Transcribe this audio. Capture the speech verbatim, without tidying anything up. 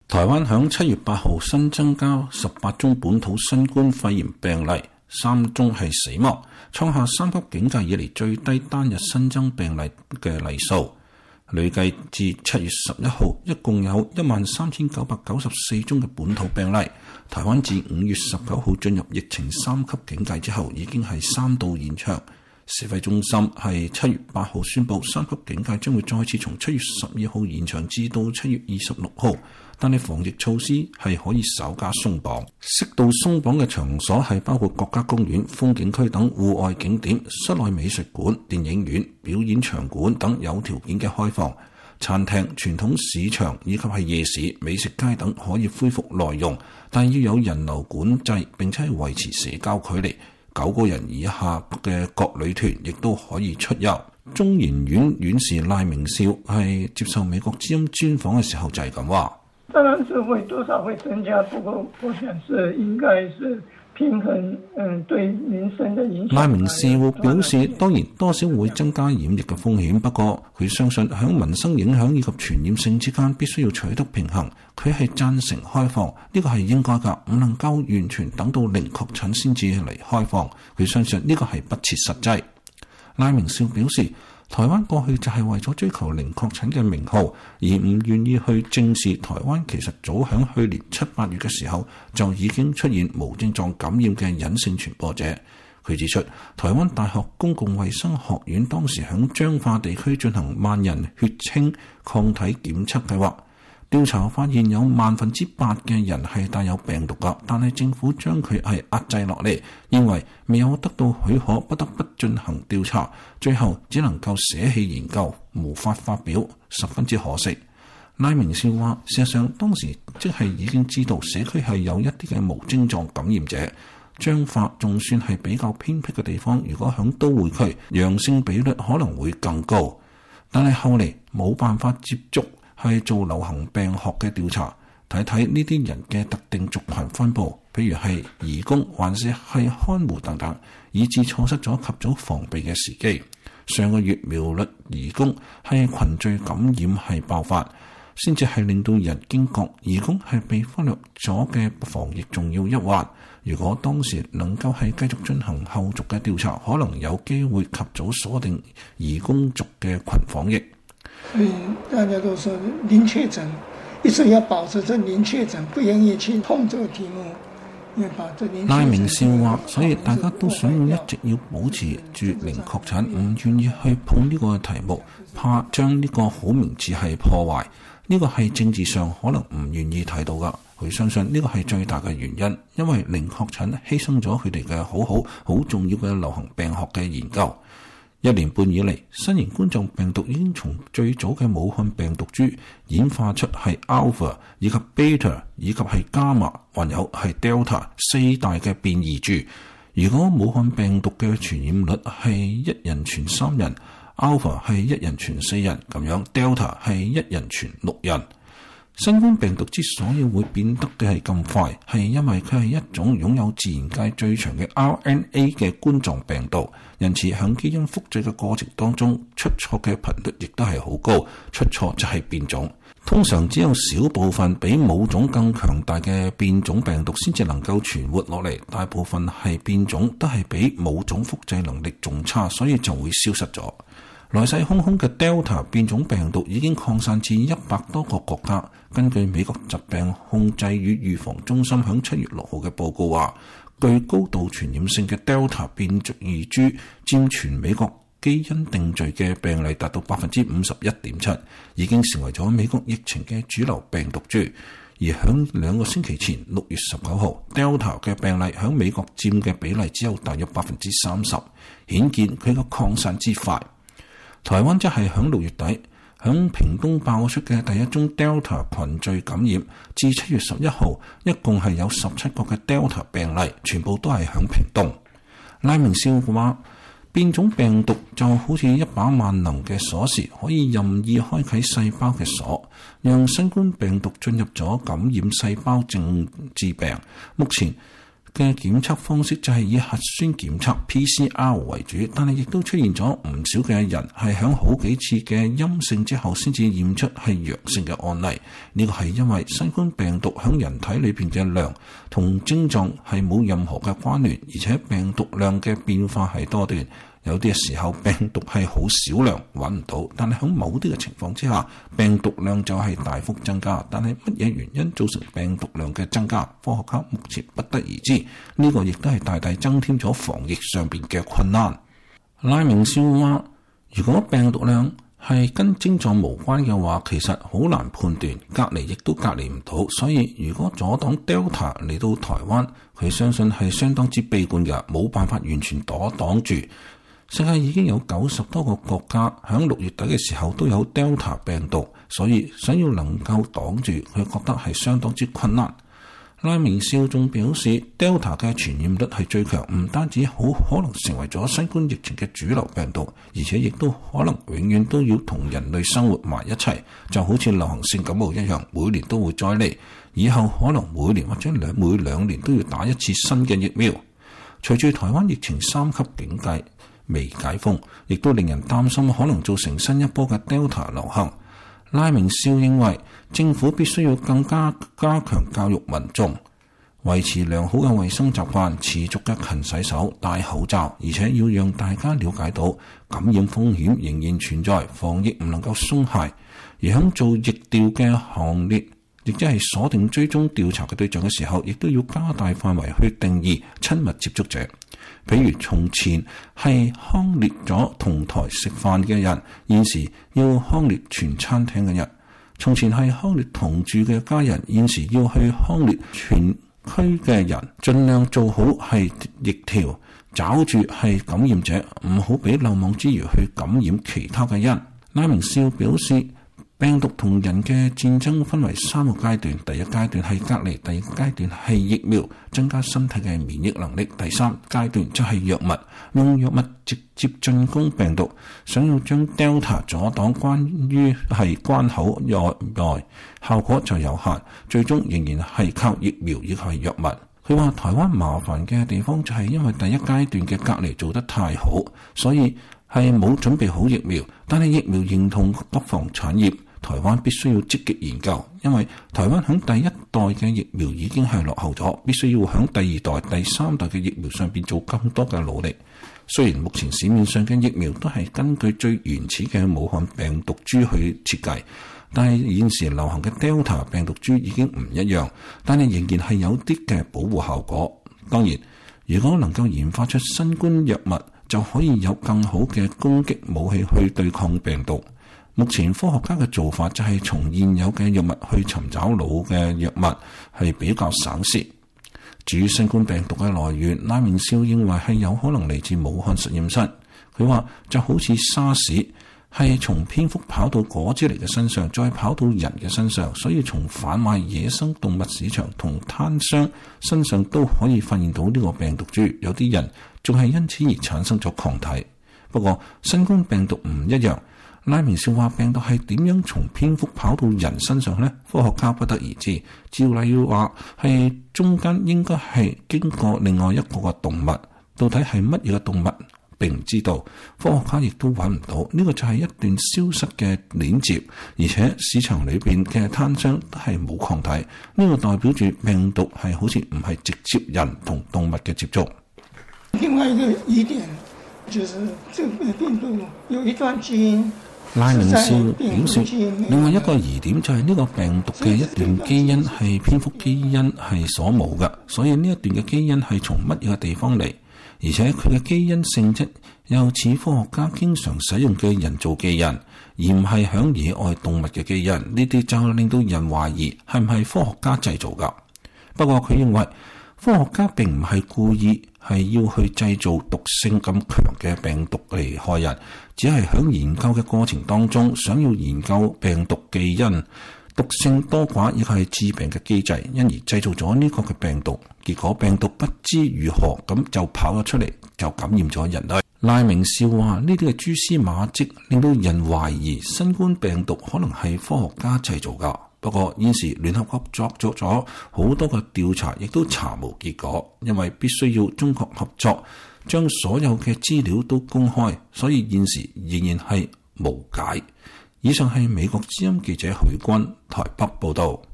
台灣響七月八號新增加十八宗本土新冠肺炎病例，三宗係死亡，創下三級警戒以嚟最低單日新增病例嘅例數。累計至七月十一號，一共有一萬三千九百九十四宗嘅本土病例。台灣自五月十九號進入疫情三級警戒之後，已經係三度延長。指揮中心係七月八號宣布三級警戒將會再次從七月十二號延長至到七月二十六號，但係防疫措施係可以稍加鬆綁。適度鬆綁嘅場所係包括國家公園、風景區等戶外景點、室內美術館、電影院、表演場館等有條件嘅開放。餐廳、傳統市場以及係夜市、美食街等可以恢復內用，但要有人流管制，並且係維持社交距離。九個人以下嘅國旅團亦都可以出遊。中研院院士賴明少係接受美國之音專訪嘅時候就係咁話： 當然是會多少會增加，不過我想是應該是平衡，嗯，對民生嘅影響。 賴明少表示，當然多少會增加染疫嘅風險，不過佢相信響民生影響以及傳染性之間必須要取得平衡。佢係贊成開放，呢個係應該㗎，唔能夠完全等到零確診先至嚟開放。佢相信呢個係不切實際。賴明少表示，台灣過去就係為咗追求零確診嘅名號，而唔願意去正視台灣其實早響去年七八月嘅時候就已經出現無症狀感染嘅隱性傳播者。佢指出，台灣大學公共衛生學院當時響彰化地區進行萬人血清抗體檢測計劃，調查發現有萬分之八嘅人係帶有病毒㗎，但係政府將佢係壓制落嚟，認為未有得到許可，不得不進行調查，最後只能夠捨棄研究，無法發表，十分之可惜。賴明少話，事實上當時即係已經知道社區係有一啲嘅無症狀感染者，彰化仲算係比較偏僻嘅地方，如果響都會區，陽性比率可能會更高，但係後嚟冇辦法接觸。係做流行病學嘅調查，睇睇呢啲人嘅特定族群分佈，譬如係移工還是係看護等等，以致錯失咗及早防備嘅時機。上個月苗栗移工係群聚感染係爆發，先至係令到人驚覺移工係被忽略咗嘅防疫重要一環。如果當時能夠係繼續進行後續嘅調查，可能有機會及早鎖定移工族嘅群防疫。 所以大家都說零確診，一直要保持這零確診，不願意去碰這個題目，因為把這零確診。 賴明少話，所以大家都想要一直要保持住零確診，唔願意去碰呢個題目，怕將呢個好名字係破壞。呢個係政治上可能唔願意睇到噶。佢相信呢個係最大嘅原因，因為零確診犧牲咗佢哋嘅好好好重要嘅流行病學嘅研究。一年半以嚟，新型冠狀病毒已經從最早嘅武漢病毒株演化出係 Alpha 以及 Beta 以及係 Gamma， 還有係 Delta 四大嘅變異株。如果武漢病毒嘅傳染率係一人傳三人， Alpha 係一人傳四人，咁樣 Delta 係一人傳六人。新冠病毒之所以會變得嘅係咁快，係因為佢係一種擁有自然界最長嘅 R N A 嘅冠狀病毒，因此響基因複製嘅過程當中，出錯嘅頻率亦都係好高，出錯就係變種。通常只有少部分比母種更強大嘅變種病毒先至能夠存活落嚟，大部分係變種都係比母種複製能力仲差，所以就會消失咗。來勢洶洶嘅 Delta 變種病毒已經擴散至一百多個國家。根據美國疾病控制與預防中心響七月六號嘅報告話，具高度傳染性嘅 Delta 變異株佔全美國基因定序嘅病例達到百分之五十一點七，已經成為咗美國疫情嘅主流病毒株。而響兩個星期前，六月十九號 Delta 嘅病例響美國佔嘅比例只有大約百分之三十，顯見佢個擴散之快。台灣則係響六月底，響屏東爆出嘅第一宗 Delta 群聚感染，至七月十一號，一共係有十七個嘅 Delta 病例，全部都係響屏東。賴明少話，變種病毒就好似一把萬能嘅鎖匙，可以任意開啟細胞嘅鎖，讓新冠病毒進入咗感染細胞政治病。目前嘅檢測方式就係以核酸檢測 P C R 為主，但係亦都出現咗唔少嘅人係響好幾次嘅陰性之後先至驗出係陽性嘅案例。呢個係因為新冠病毒響人體裏邊嘅量同症狀係冇任何嘅關聯，而且病毒量嘅變化係多端。有啲嘅時候病毒係好少量揾唔到，但係喺某啲嘅情況之下，病毒量就係大幅增加。但係乜嘢原因造成病毒量嘅增加，科學家目前不得而知。呢個亦都係大大增添咗防疫上邊嘅困難。拉明少話，如果病毒量係跟症狀無關嘅話，其實好難判斷，隔離亦都隔離唔到。所以如果阻擋 Delta 嚟到台灣，佢相信係相當之悲觀嘅，冇辦法完全阻擋住。世界已經有九十多個國家響六月底嘅時候都有 Delta 病毒，所以想要能夠擋住，佢覺得係相當之困難。拉明少仲表示 Delta 嘅傳染率係最強，唔單止好可能成為咗新冠疫情嘅主流病毒，而且亦都可能永遠都要同人類生活埋一齊，就好似流行性感冒一樣，每年都會再嚟，以後可能每年或者兩每兩年都要打一次新嘅疫苗。隨住台灣疫情三級警戒未解封，亦都令人擔心可能造成新一波嘅 Delta 流行。拉明少認為政府必須要更加加強教育民眾，維持良好嘅衛生習慣，持續嘅勤洗手、戴口罩，而且要讓大家了解到感染風險仍然存在，防疫唔能夠鬆懈。而喺做疫調嘅行列，亦即係鎖定追蹤調查嘅對象嘅時候，亦都要加大範圍去定義親密接觸者。譬如從前係匡列咗同台食飯嘅人，現時要匡列全餐廳嘅人；從前係匡列同住嘅家人，現時要去匡列全區嘅人。盡量做好係疫調，找住係感染者，唔好俾漏網之魚去感染其他嘅人。拉明少表示，病毒同人嘅戰爭分為三個階段，第一階段係隔離，第二階段係疫苗，增加身體嘅免疫能力，第三階段就係藥物，用藥物直接進攻病毒。想要將 Delta 阻擋關於係關口內外，效果就有限，最終仍然係靠疫苗以及係藥物。佢話台灣麻煩嘅地方就係因為第一階段嘅隔離做得太好，所以係冇準備好疫苗，但係疫苗認同國防產業。台灣必須要積極研究，因為台灣響第一代嘅疫苗已經係落後咗，必須要響第二代、第三代嘅疫苗上邊做更多嘅努力。雖然目前市面上嘅疫苗都係根據最原始嘅武漢病毒株去設計，但係現時流行嘅 Delta 病毒株已經唔一樣，但係仍然係有啲嘅保護效果。當然，如果能夠研發出新冠藥物，就可以有更好嘅攻擊武器去對抗病毒。目前科學家嘅做法就係從現有嘅藥物去尋找老嘅藥物，係比較省事。至於新冠病毒嘅來源，拉明少認為係有可能嚟自武漢實驗室。佢話就好似沙士係從蝙蝠跑到果子狸嘅身上，再跑到人嘅身上，所以從販賣野生動物市場同攤商身上都可以發現到呢個病毒株。有啲人仲係因此而產生咗抗體。不過新冠病毒唔一樣。拉明少話病毒係點樣從蝙蝠跑到人身上呢？科學家不得而知。照例要話係中間應該係經過另外一個嘅動物，到底係乜嘢嘅動物並唔知道，科學家亦都揾唔到。呢、這個就係一段消失嘅鏈接，而且市場裏邊嘅攤商都係冇抗體。呢、這個代表住病毒係好似唔係直接人同動物嘅接觸。 另外一個疑點就是這個病毒有一段基因。 拉明少表示，另外一個疑點就係呢個病毒嘅一段基因係蝙蝠基因係所冇嘅，所以呢一段嘅基因係從乜嘢嘅地方嚟？而且佢嘅基因性質又似科學家經常使用嘅人造基因，而唔係響野外動物嘅基因。呢啲就令到人懷疑係唔係科學家製造噶。不過佢認為科學家並唔係故意係要去製造毒性咁強嘅病毒嚟害人，只係喺研究嘅過程當中想要研究病毒基因、毒性多寡亦係致病嘅機制，因而製造咗呢個嘅病毒。結果病毒不知如何咁就跑咗出嚟，就感染咗人類。拉明少話呢啲嘅蛛絲馬跡令到人懷疑新冠病毒可能係科學家製造噶。 不過現時聯合國作咗咗好多嘅調查，亦都查無結果，因為必須要中國合作，將所有嘅資料都公開，所以現時仍然係無解。以上係美國之音記者許君台北報道。